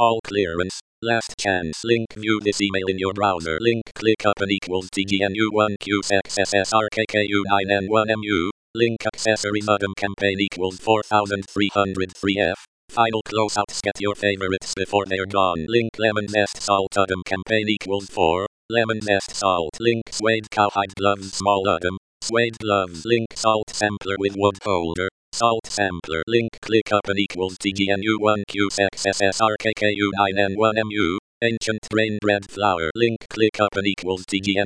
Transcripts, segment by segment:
all clearance. Last chance. Link. View this email in your browser. Link. Click up and equals TGNU1QXSSRKKU9N1MU. Link. Accessories Udum campaign equals 4303F. Final closeouts. Get your favorites before they're gone. Link. Lemon zest salt Udum campaign equals 4. Lemon zest salt. Link. Suede cowhide gloves small Udum. Suede gloves. Link. Salt sampler with wood holder. Salt sampler. Link. Click up and equals TGNU1QXSSRKKU9N1MU. Ancient grain bread flour. Link. Click up and equals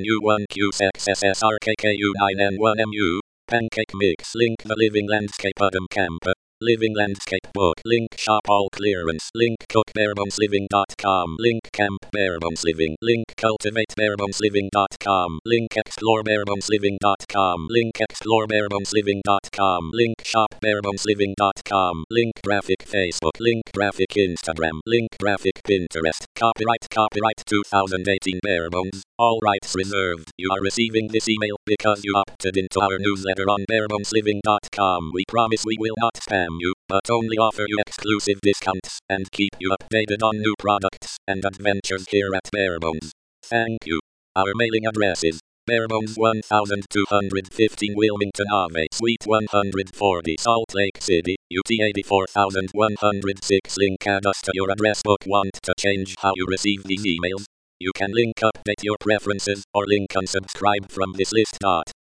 TGNU1QXSSRKKU9N1MU. Pancake mix. Link. The Living Landscape Udum camper. Living Landscape book. Link. Shop all clearance. Link. cookbarebonesliving.com. Link. Camp barebonesliving. Link. cultivate barebonesliving.com. Link. explore barebonesliving.com. Link. explore barebonesliving.com. Link. shop barebonesliving.com. Link. graphic Facebook. Link. graphic Instagram. Link. graphic Pinterest. Copyright 2018 Barebones. All rights reserved. You are receiving this email because you opted into our newsletter on barebonesliving.com. We promise we will not spam you, but only offer you exclusive discounts and keep you updated on new products and adventures here at Barebones. Thank you. Our mailing address is Barebones 1215 Wilmington Ave, Suite 140, Salt Lake City, UT 84106. Link. Add us to your address book. Want to change how you receive these emails? You can link update your preferences or link unsubscribe from this list.